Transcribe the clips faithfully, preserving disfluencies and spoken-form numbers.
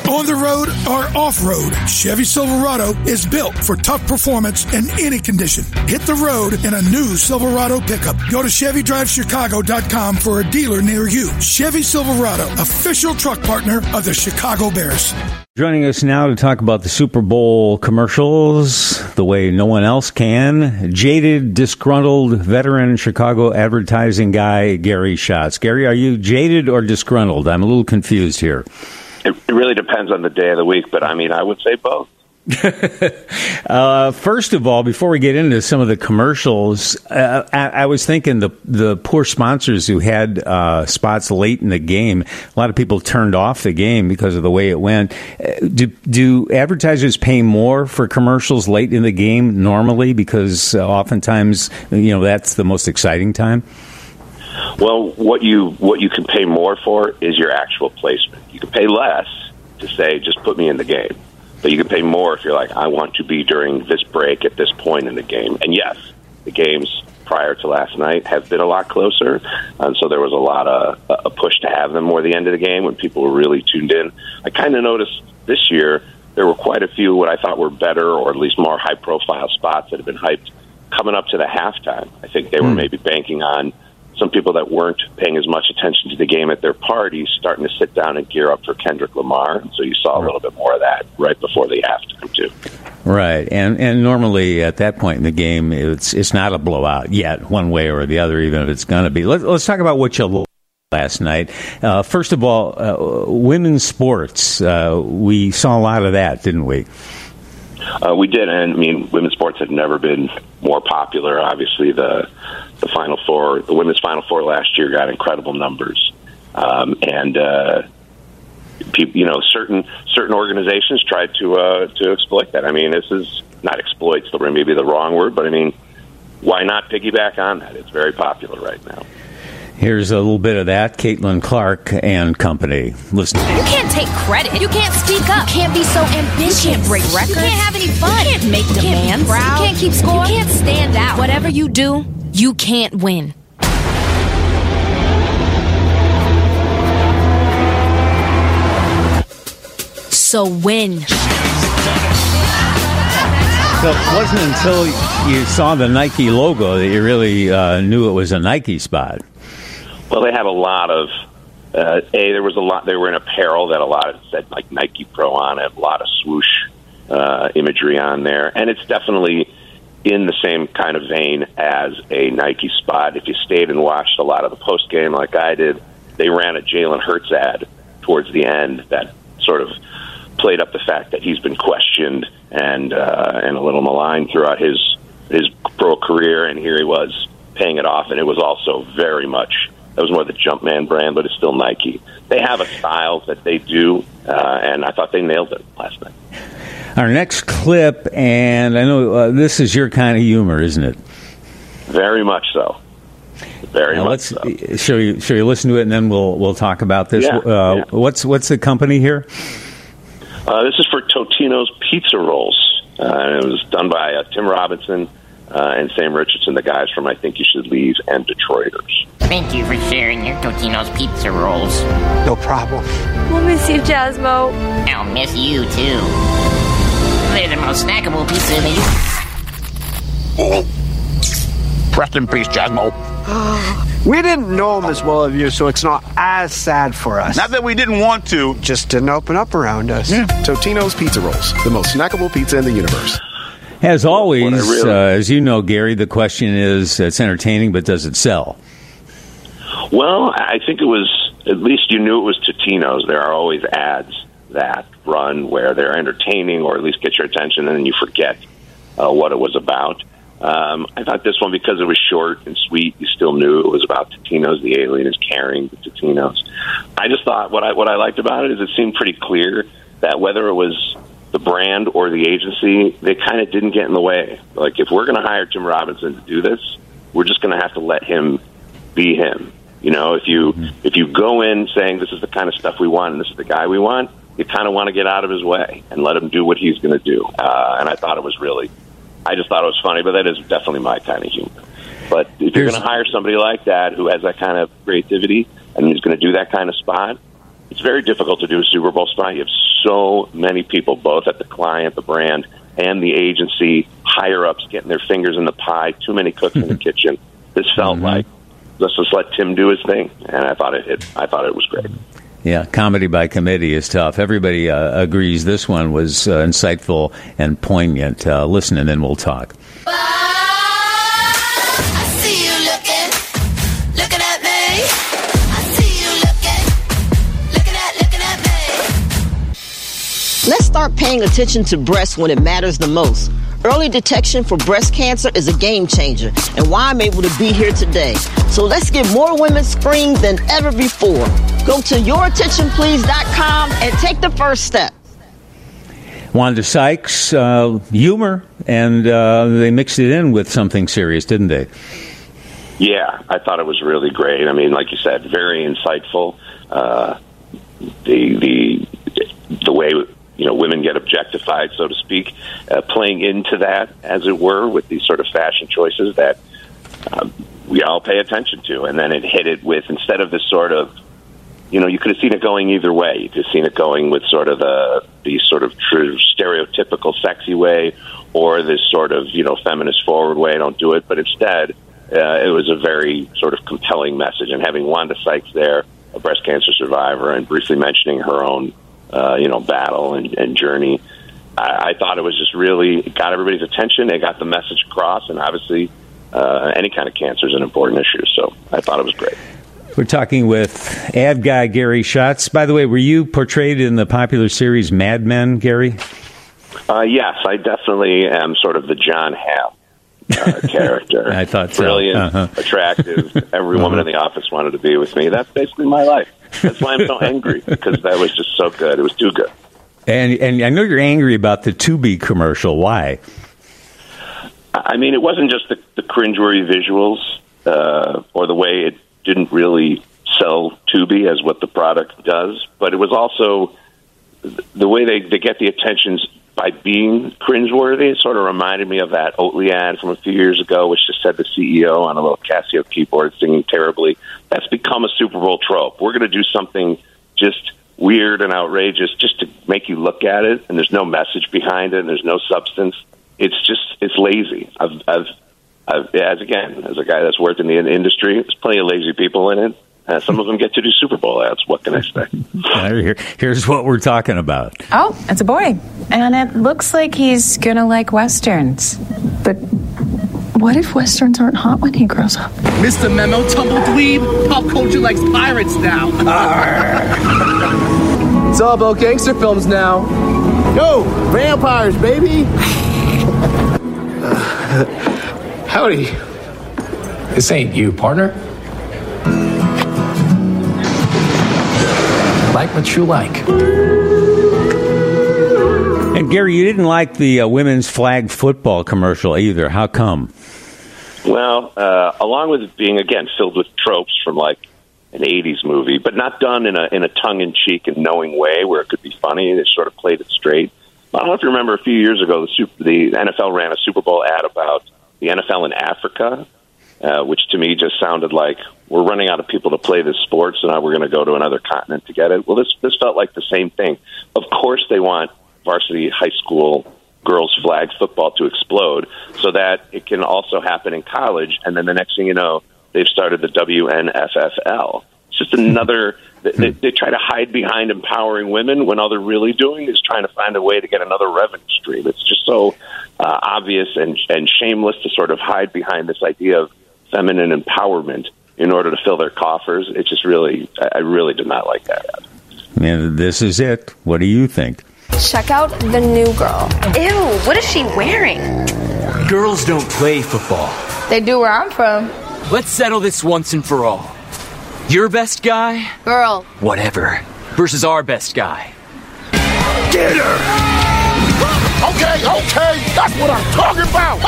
On the road or off-road, Chevy Silverado is built for tough performance in any condition. Hit the road in a new Silverado pickup. Go to Chevy Drive Chicago dot com for a dealer near you. Chevy Silverado, official truck partner of the Chicago Bears. Joining us now to talk about the Super Bowl commercials the way no one else can, jaded, disgruntled, veteran Chicago advertising guy, Gary Schatz. Gary, are you jaded or disgruntled? I'm a little confused here. It really depends on the day of the week, but I mean, I would say both. uh, first of all, before we get into some of the commercials, uh, I, I was thinking the the poor sponsors who had uh, spots late in the game. A lot of people turned off the game because of the way it went. Uh, do do advertisers pay more for commercials late in the game normally? Because uh, oftentimes, you know, that's the most exciting time. Well, what you what you can pay more for is your actual placement. You can pay less to say, just put me in the game. But you can pay more if you're like, I want to be during this break at this point in the game. And yes, the games prior to last night have been a lot closer. And so there was a lot of a push to have them more the end of the game when people were really tuned in. I kind of noticed this year there were quite a few what I thought were better or at least more high-profile spots that have been hyped coming up to the halftime. I think they were maybe banking on some people that weren't paying as much attention to the game at their parties starting to sit down and gear up for Kendrick Lamar. So you saw a little bit more of that right before the halftime, too. Right. And and normally at that point in the game, it's it's not a blowout yet, one way or the other, even if it's going to be. Let's, let's talk about what you loved last night. Uh, first of all, uh, women's sports. Uh, we saw a lot of that, didn't we? Uh, we did, and I mean, women's sports had never been more popular. Obviously, the the Final Four, the women's Final Four last year got incredible numbers, um, and uh, people, you know, certain certain organizations tried to uh, to exploit that. I mean, this is not exploits, maybe the wrong word, but I mean, why not piggyback on that? It's very popular right now. Here's a little bit of that. Caitlin Clark and company. Listen. You can't take credit. You can't speak up. You can't be so ambitious. You can't break records. You can't have any fun. You can't make you demands. Can't you can't keep score. You can't stand out. Whatever you do, you can't win. So win. So it wasn't until you saw the Nike logo that you really uh, knew it was a Nike spot. Well, they have a lot of, uh, A, there was a lot, they were in apparel that a lot of said like Nike Pro on it, a lot of swoosh uh, imagery on there. And it's definitely in the same kind of vein as a Nike spot. If you stayed and watched a lot of the post game like I did, they ran a Jalen Hurts ad towards the end that sort of played up the fact that he's been questioned and uh, and a little maligned throughout his his pro career, and here he was paying it off. And it was also very much, that was more the Jumpman brand, but it's still Nike. They have a style that they do, uh, and I thought they nailed it last night. Our next clip, and I know uh, this is your kind of humor, isn't it? Very much so. Very now, much let's, so. Shall you, shall you listen to it, and then we'll we'll talk about this? Yeah, uh, yeah. What's what's the company here? Uh, this is for Totino's Pizza Rolls. Uh, it was done by uh, Tim Robinson uh, and Sam Richardson, the guys from I Think You Should Leave and Detroiters. Thank you for sharing your Totino's Pizza Rolls. No problem. We'll miss you, Jasmo. I'll miss you, too. They're the most snackable pizza in the... Rest in peace, Jasmo. We didn't know him as well as you, so it's not as sad for us. Not that we didn't want to. Just didn't open up around us. Yeah. Totino's Pizza Rolls, the most snackable pizza in the universe. As always, really- uh, as you know, Gary, the question is, it's entertaining, but does it sell? Well, I think it was, at least you knew it was Totino's. There are always ads that run where they're entertaining or at least get your attention, and then you forget uh, what it was about. Um, I thought this one, because it was short and sweet, you still knew it was about Totino's. The alien is carrying the Totino's. I just thought what I what I liked about it is it seemed pretty clear that whether it was the brand or the agency, they kind of didn't get in the way. Like, if we're going to hire Tim Robinson to do this, we're just going to have to let him be him. You know, if you if you go in saying this is the kind of stuff we want and this is the guy we want, you kind of want to get out of his way and let him do what he's going to do. Uh, and I thought it was really, I just thought it was funny, but that is definitely my kind of humor. But if you're going to hire somebody like that who has that kind of creativity and is going to do that kind of spot, it's very difficult to do a Super Bowl spot. You have so many people, both at the client, the brand, and the agency, higher-ups getting their fingers in the pie, too many cooks in the kitchen. This felt mm-hmm. like, let's just let Tim do his thing, and I thought it, it I thought it was great. Yeah, comedy by committee is tough. Everybody uh, agrees this one was uh, insightful and poignant. Uh, listen, and then we'll talk. Let's start paying attention to breasts when it matters the most. Early detection for breast cancer is a game changer, and why I'm able to be here today. So let's get more women screened than ever before. Go to your attention please dot com and take the first step. Wanda Sykes, uh, humor, and uh, they mixed it in with something serious, didn't they? Yeah, I thought it was really great. I mean, like you said, very insightful. Uh, the the the way, you know, women get objectified, so to speak, uh, playing into that, as it were, with these sort of fashion choices that um, we all pay attention to. And then it hit it with, instead of this sort of, you know, you could have seen it going either way. You could have seen it going with sort of the, the sort of true stereotypical sexy way, or this sort of, you know, feminist forward way, don't do it. But instead, uh, it was a very sort of compelling message. And having Wanda Sykes there, a breast cancer survivor, and briefly mentioning her own Uh, you know, battle and, and journey. I, I thought it was just really, it got everybody's attention. It got the message across, and obviously uh, any kind of cancer is an important issue. So I thought it was great. We're talking with ad guy Gary Schatz. By the way, were you portrayed in the popular series Mad Men, Gary? Uh, yes, I definitely am sort of the John Hamm uh, character. I thought so. Brilliant, uh-huh. attractive. Every woman uh-huh. in the office wanted to be with me. That's basically my life. That's why I'm so angry, because that was just so good. It was too good. And and I know you're angry about the Tubi commercial. Why? I mean, it wasn't just the, the cringeworthy visuals uh, or the way it didn't really sell Tubi as what the product does, but it was also the way they, they get the attentions by being cringeworthy. It sort of reminded me of that Oatly ad from a few years ago, which just said the C E O on a little Casio keyboard singing terribly. That's become a Super Bowl trope. We're going to do something just weird and outrageous just to make you look at it, and there's no message behind it, and there's no substance. It's just, it's lazy. I've, I've, I've as again, as a guy that's worked in the industry, there's plenty of lazy people in it. Uh, some of them get to do Super Bowl ads. What can I say? Here, here's what we're talking about. Oh, it's a boy. And it looks like he's going to like Westerns. But what if Westerns aren't hot when he grows up? Mister Memo, tumble dweeb. Pop culture likes pirates now. It's all about gangster films now. Yo, vampires, baby. uh, howdy. This ain't you, partner. Like what you like. And Gary, you didn't like the uh, women's flag football commercial either. How come? Well, uh, along with it being, again, filled with tropes from like an eighties movie, but not done in a in a tongue-in-cheek and knowing way where it could be funny. They sort of played it straight. I don't know if you remember a few years ago, the, Super, the N F L ran a Super Bowl ad about the N F L in Africa, uh, which to me just sounded like we're running out of people to play this sport, so now we're going to go to another continent to get it. Well, this this felt like the same thing. Of course they want varsity high school girls flag football to explode so that it can also happen in college, and then the next thing you know, they've started the W N F F L. It's just another... They, they try to hide behind empowering women when all they're really doing is trying to find a way to get another revenue stream. It's just so uh, obvious and, and shameless to sort of hide behind this idea of feminine empowerment in order to fill their coffers. It just really, I really did not like that. And this is it. What do you think? Check out the new girl. Ew, what is she wearing? Girls don't play football. They do where I'm from. Let's settle this once and for all. Your best guy? Girl. Whatever. Versus our best guy. Get her! Okay, okay, that's what I'm talking about!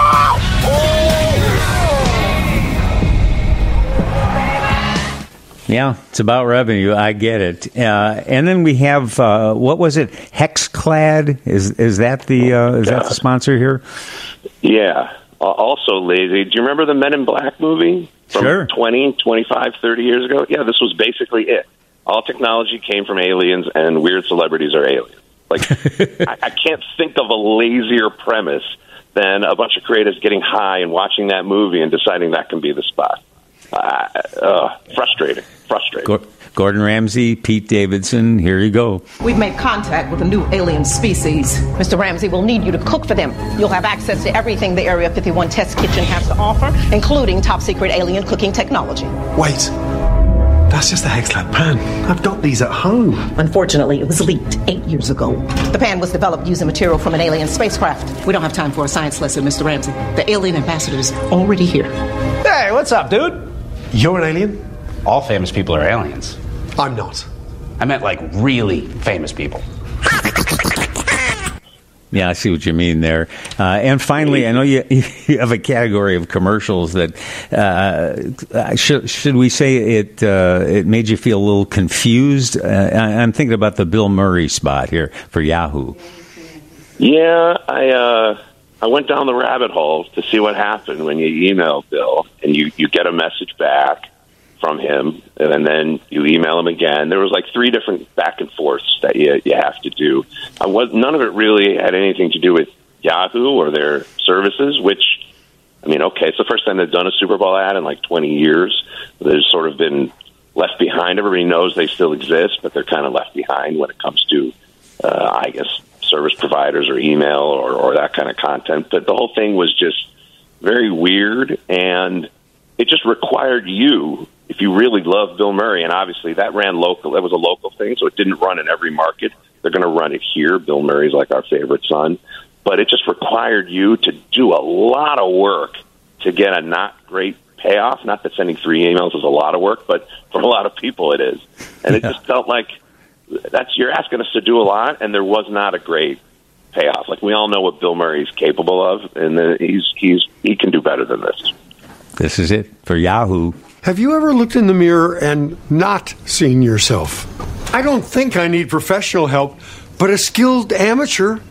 Yeah, it's about revenue. I get it. Uh, and then we have, uh, what was it? Hexclad? Is is that the uh, is that the sponsor here? Yeah. Uh, also lazy. Do you remember the Men in Black movie? From Sure. twenty, twenty-five, thirty years ago? Yeah, this was basically it. all technology came from aliens, and weird celebrities are aliens. Like, I, I can't think of a lazier premise than a bunch of creatives getting high and watching that movie and deciding that can be the spot. Uh, uh, frustrating, frustrating. Gordon Ramsay, Pete Davidson, here you go. We've made contact with a new alien species. Mister Ramsay, we'll need you to cook for them. You'll have access to everything the Area fifty-one Test Kitchen has to offer, including top-secret alien cooking technology. Wait. That's just a Hex-Lab pan. I've got these at home. Unfortunately, it was leaked eight years ago. The pan was developed using material from an alien spacecraft. We don't have time for a science lesson, Mister Ramsay. The alien ambassador is already here. Hey, what's up, dude? You're an alien? All famous people are aliens. I'm not. I meant, like, really famous people. Yeah, I see what you mean there. Uh, and finally, I know you, you have a category of commercials that uh, should, should we say it uh, it made you feel a little confused. Uh, I, I'm thinking about the Bill Murray spot here for Yahoo. Yeah, I uh, I went down the rabbit hole to see what happened when you email Bill and you, you get a message back from him, and then you email him again. There was like three different back and forths that you you have to do. I was none of it really had anything to do with Yahoo or their services. Which, I mean, okay, it's the first time they've done a Super Bowl ad in like twenty years. They've sort of been left behind. Everybody knows they still exist, but they're kind of left behind when it comes to, uh, I guess, service providers or email or, or that kind of content. But the whole thing was just very weird, and it just required you. If you really love Bill Murray, and obviously that ran local, that was a local thing, so it didn't run in every market. They're going to run it here. Bill Murray's like our favorite son. But it just required you to do a lot of work to get a not great payoff. Not that sending three emails is a lot of work, but for a lot of people it is. And it yeah. just felt like that's you're asking us to do a lot, and there was not a great payoff. Like, we all know what Bill Murray's capable of, and he's he's he can do better than this. This is it for Yahoo. Have you ever looked in the mirror and not seen yourself? I don't think I need professional help, but a skilled amateur,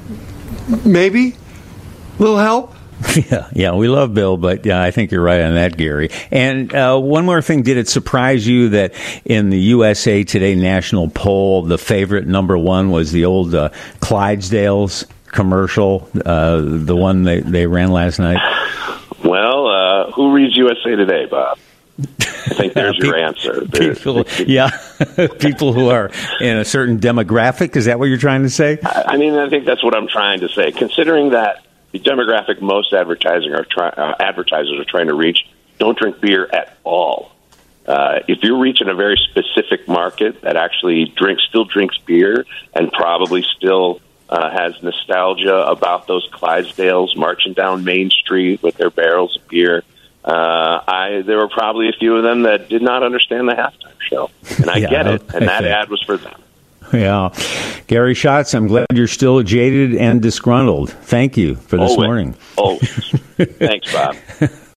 maybe, will help. Yeah, yeah, we love Bill, but yeah, I think you're right on that, Gary. And uh, one more thing, did it surprise you that in the U S A Today national poll, the favorite number one was the old uh, Clydesdales commercial, uh, the one they, they ran last night? Well, uh, who reads U S A Today, Bob? I think there's your answer. People, yeah, people who are in a certain demographic. Is that what you're trying to say? I mean, I think that's what I'm trying to say. Considering that the demographic most advertising are try, uh, advertisers are trying to reach don't drink beer at all. Uh, if you're reaching a very specific market that actually drinks, still drinks beer and probably still uh, has nostalgia about those Clydesdales marching down Main Street with their barrels of beer, Uh, I there were probably a few of them that did not understand the halftime show, and I yeah, get it. And that ad was for them. Yeah, Gary Schatz, I'm glad you're still jaded and disgruntled. Thank you for this Always. morning. Oh, thanks, Bob.